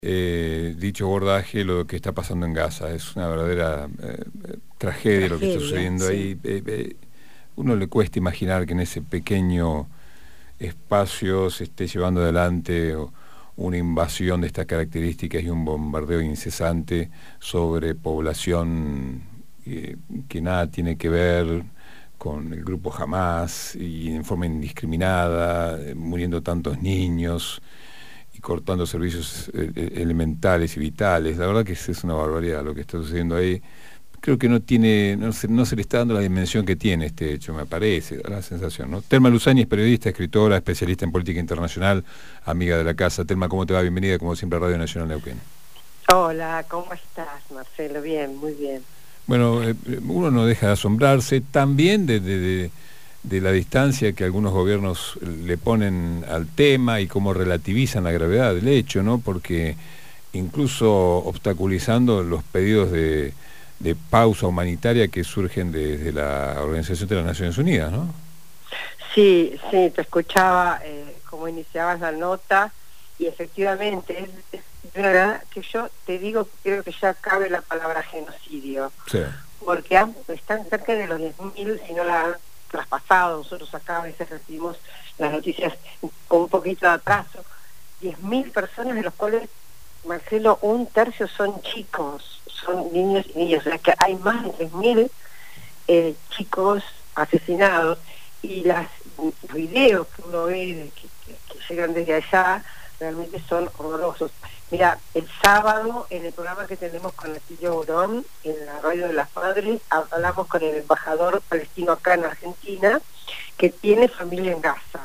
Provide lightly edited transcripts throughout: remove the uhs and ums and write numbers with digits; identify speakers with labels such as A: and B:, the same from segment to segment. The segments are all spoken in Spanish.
A: dicho abordaje lo que está pasando en Gaza. Es una verdadera tragedia lo que está sucediendo
B: sí.
A: ahí. Uno le cuesta imaginar que en ese pequeño espacio se esté llevando adelante una invasión de estas características y un bombardeo incesante sobre población que nada tiene que ver con el grupo Hamás y en forma indiscriminada, muriendo tantos niños y cortando servicios elementales y vitales. La verdad que es una barbaridad lo que está sucediendo ahí. Creo que no se le está dando la dimensión que tiene este hecho, me parece, da la sensación, ¿no? Telma Luzani es periodista, escritora, especialista en política internacional, amiga de la casa. Telma, ¿cómo te va? Bienvenida, como siempre, a Radio Nacional Neuquén.
B: Hola, ¿cómo estás, Marcelo? Bien, muy bien.
A: Bueno, uno no deja de asombrarse también de la distancia que algunos gobiernos le ponen al tema y cómo relativizan la gravedad del hecho, ¿no? Porque incluso obstaculizando los pedidos de pausa humanitaria que surgen desde la Organización de las Naciones Unidas, ¿no?
B: Sí, te escuchaba cómo iniciabas la nota y efectivamente es de verdad que yo te digo, creo que ya cabe la palabra genocidio,
A: Sí.
B: porque están cerca de los 10.000, si no la han traspasado. Nosotros acá a veces recibimos las noticias con un poquito de atraso. 10.000 personas, de los cuales, Marcelo, un tercio son chicos, son niños y niñas, o sea que hay más de 3.000 chicos asesinados, y los videos que uno ve que llegan desde allá realmente son horrorosos. Mira, el sábado en el programa que tenemos con Atilio Borón en la Radio de las Madres hablamos con el embajador palestino acá en Argentina, que tiene familia en Gaza.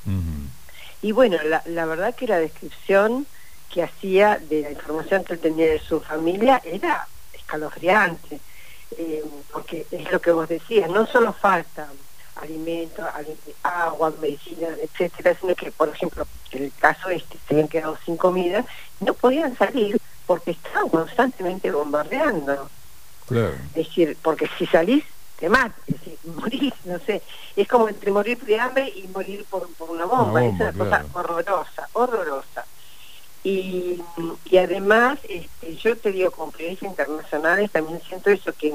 B: Y bueno, la verdad que la descripción que hacía de la información que él tenía de su familia era escalofriante, porque es lo que vos decías, no solo falta alimentos, agua, medicina, etcétera, sino que, por ejemplo, en el caso se habían quedado sin comida, no podían salir porque estaban constantemente bombardeando.
A: Claro.
B: Es decir, porque si salís, te matas, es decir, morís, no sé, es como entre morir de hambre y morir por una bomba. Es una
A: claro.
B: cosa horrorosa. Y además, yo te digo, con periodistas internacionales también siento eso, que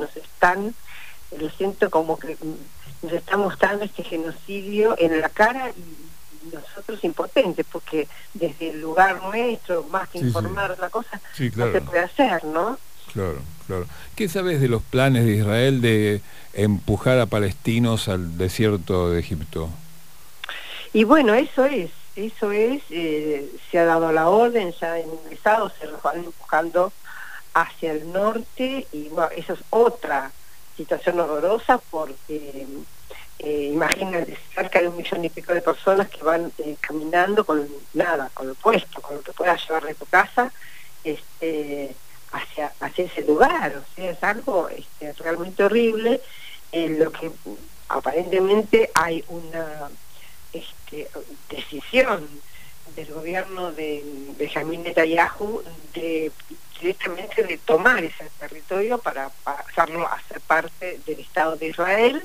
B: lo siento como que nos está mostrando este genocidio en la cara, y nosotros impotentes, porque desde el lugar nuestro, más que informar la cosa,
A: claro,
B: no se puede hacer, ¿no?
A: Claro. ¿Qué sabes de los planes de Israel de empujar a palestinos al desierto de Egipto?
B: Y bueno, eso es, se ha dado la orden, ya han ingresado, se los van empujando hacia el norte, y bueno, eso es otra situación horrorosa, porque imagínate, cerca de 1,5 millones de personas que van caminando con nada, con lo puesto, con lo que puedas llevar de tu casa, hacia ese lugar. O sea, es algo realmente horrible, en lo que aparentemente hay una decisión del gobierno de Benjamín Netanyahu directamente de tomar ese territorio para pasarlo a ser parte del Estado de Israel.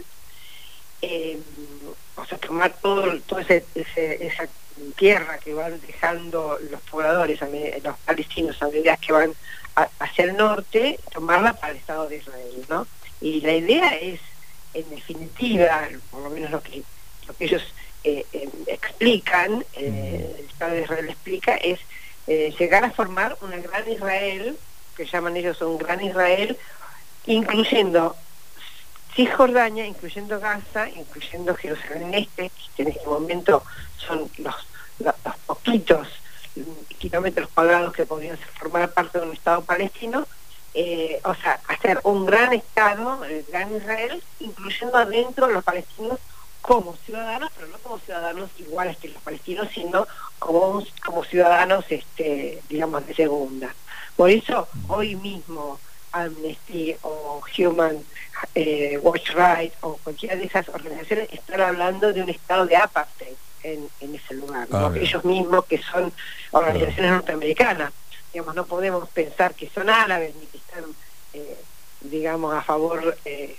B: O sea, tomar esa tierra que van dejando los pobladores, los palestinos, a medida que van hacia el norte, tomarla para el Estado de Israel, ¿no? Y la idea es, en definitiva, por lo menos lo que ellos explican, el Estado de Israel explica, es llegar a formar una gran Israel, que llaman ellos un gran Israel, incluyendo Cisjordania, incluyendo Gaza, incluyendo Jerusalén Este, que en este momento son los poquitos kilómetros cuadrados que podrían formar parte de un Estado palestino. O sea, hacer un gran Estado, el gran Israel, incluyendo adentro a los palestinos como ciudadanos, pero no como ciudadanos iguales que los palestinos, sino como ciudadanos, digamos, de segunda. Por eso, hoy mismo, Amnesty o Human Watch Rights o cualquiera de esas organizaciones están hablando de un estado de apartheid en ese lugar, ¿no? Ellos mismos, que son organizaciones norteamericanas, digamos, no podemos pensar que son árabes ni que están, digamos, a favor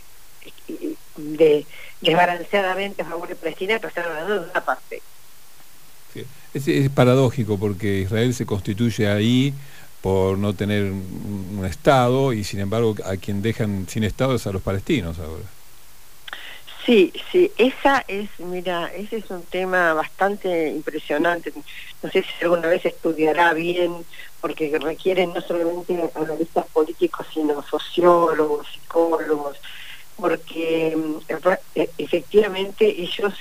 B: desbalanceadamente a favor de Palestina, pero están hablando de una parte.
A: Sí. Es paradójico, porque Israel se constituye ahí por no tener un Estado, y sin embargo a quien dejan sin Estado es a los palestinos ahora.
B: Sí, sí, ese es un tema bastante impresionante. No sé si alguna vez estudiará bien, porque requieren no solamente analistas políticos, sino sociólogos, psicólogos, porque efectivamente ellos,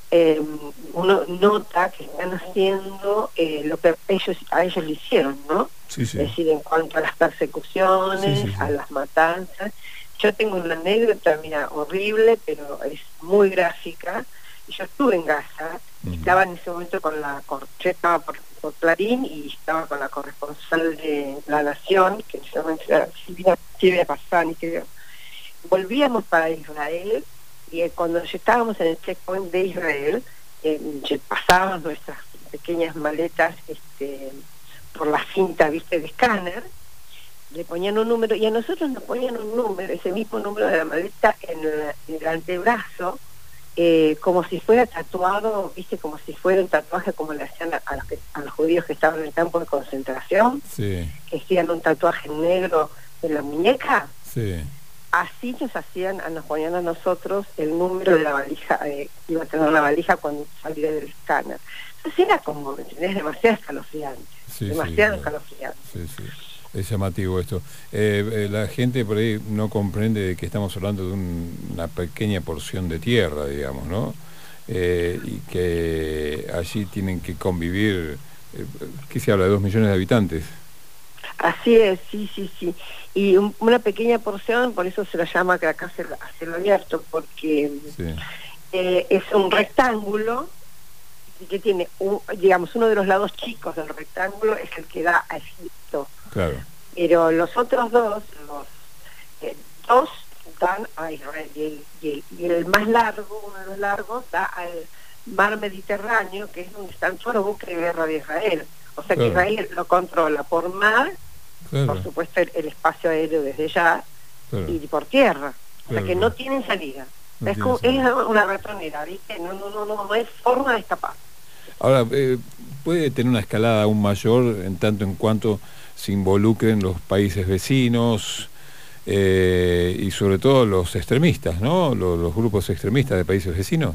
B: uno nota que están haciendo lo que a ellos le hicieron, ¿no?
A: Sí, sí.
B: Es decir, en cuanto a las persecuciones,
A: Sí, sí, sí.
B: a las matanzas. Yo tengo una anécdota, mira, horrible, pero es muy gráfica. Yo estuve en Gaza, estaba en ese momento yo estaba por Clarín y estaba con la corresponsal de La Nación, que en ese momento era Silvia Passani, que volvíamos para Israel, y cuando estábamos en el checkpoint de Israel, pasábamos nuestras pequeñas maletas por la cinta, viste, de escáner, le ponían un número, y a nosotros nos ponían un número, ese mismo número de la maleta en el antebrazo, como si fuera tatuado, viste, como si fuera un tatuaje como le hacían a los judíos que estaban en el campo de concentración,
A: Sí.
B: que hacían un tatuaje negro en la muñeca.
A: Sí.
B: Así nos ponían a nosotros el número de la valija, iba a tener la valija cuando salía del escáner. Entonces era como, ¿me entendés? Demasiado escalofriante, demasiado escalofriante.
A: Sí, sí. Es llamativo esto. La gente por ahí no comprende que estamos hablando de una pequeña porción de tierra, digamos, ¿no? Y que allí tienen que convivir, ¿qué se habla? ¿De 2 millones de habitantes?
B: Así es, sí, sí, sí. Y una pequeña porción, por eso se la llama que acá se lo abierto, porque
A: sí.
B: Es un rectángulo que tiene, digamos, uno de los lados chicos del rectángulo es el que da a Egipto.
A: Claro.
B: Pero los otros dos dan a Israel, y el más largo, uno de los largos, da al mar Mediterráneo, que es donde están todos los buques de guerra de Israel. O sea, claro, que Israel lo controla por mar, claro, por supuesto el espacio aéreo desde ya, claro, y por tierra. O sea, que no tienen salida. No es una ratonera, ¿viste? No hay forma de escapar.
A: Ahora, puede tener una escalada aún mayor en tanto en cuanto se involucren los países vecinos y sobre todo los extremistas, ¿no? Los grupos extremistas de países vecinos.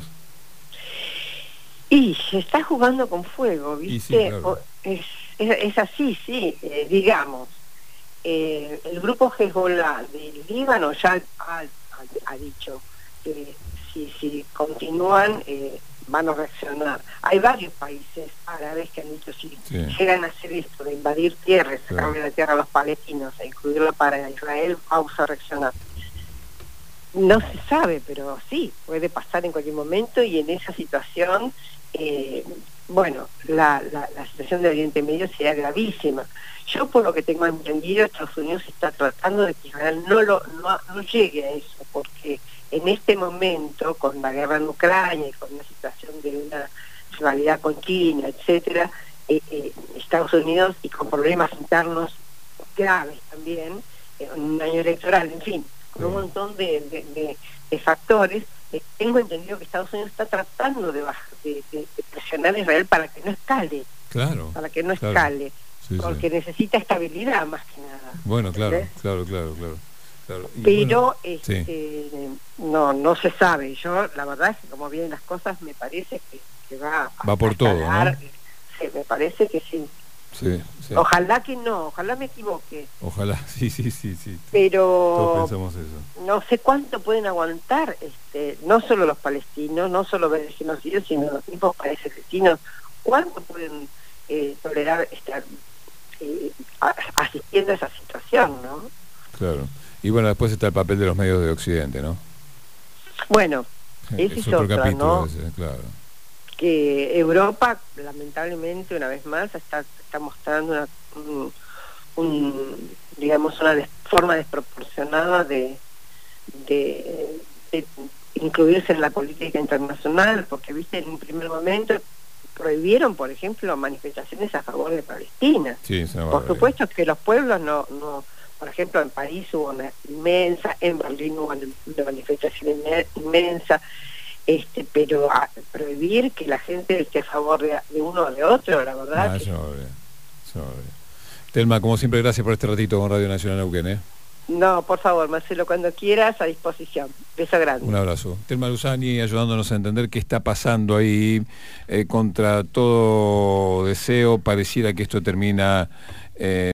B: Y se está jugando con fuego, ¿viste? Sí, claro. Es así, sí, digamos. El grupo Hezbollah del Líbano ya ha dicho que si continúan van a reaccionar. Hay varios países árabes que han dicho si llegan a hacer esto de invadir tierras, sacarle la tierra a los palestinos e incluirla para Israel, vamos a reaccionar. No se sabe, pero sí, puede pasar en cualquier momento, y en esa situación, bueno, la situación de Oriente Medio sería gravísima. Yo, por lo que tengo entendido, Estados Unidos está tratando de que Israel no llegue a eso, porque en este momento, con la guerra en Ucrania y con una situación de una rivalidad con China, etcétera, Estados Unidos, y con problemas internos graves también, un año electoral, en fin, con un montón de factores, tengo entendido que Estados Unidos está tratando de presionar a Israel para que no escale,
A: claro,
B: para que no escale, porque necesita estabilidad más que nada.
A: Bueno, claro, claro.
B: Pero bueno, no se sabe. Yo, la verdad es que como vienen las cosas, me parece que va
A: por
B: a
A: todo,
B: calar,
A: ¿no?
B: Sí, me parece que sí.
A: Sí.
B: Ojalá que no, ojalá me equivoque.
A: Ojalá, sí.
B: Pero
A: todos pensamos eso.
B: No sé cuánto pueden aguantar, no solo los palestinos, no solo los genocidios, sino los mismos países vecinos. ¿Cuánto pueden tolerar estar asistiendo a esa situación, no?
A: Claro. Y bueno, después está el papel de los medios de Occidente, ¿no?
B: Bueno, ese es otro capítulo, ¿no?
A: Ese, claro.
B: Que Europa, lamentablemente, una vez más, está mostrando digamos, una forma desproporcionada de incluirse en la política internacional, porque, viste, en un primer momento prohibieron, por ejemplo, manifestaciones a favor de Palestina.
A: Sí,
B: por supuesto que los pueblos no, por ejemplo, en París hubo una inmensa, en Berlín hubo una manifestación inmensa, pero prohibir que la gente esté a favor de uno o de otro, la verdad.
A: Eso no habría. Telma, como siempre, gracias por este ratito con Radio Nacional Neuquén, ¿eh?
B: No, por favor, Marcelo, cuando quieras, a disposición. Beso grande.
A: Un abrazo. Telma Luzani ayudándonos a entender qué está pasando ahí. Contra todo deseo, pareciera que esto termina...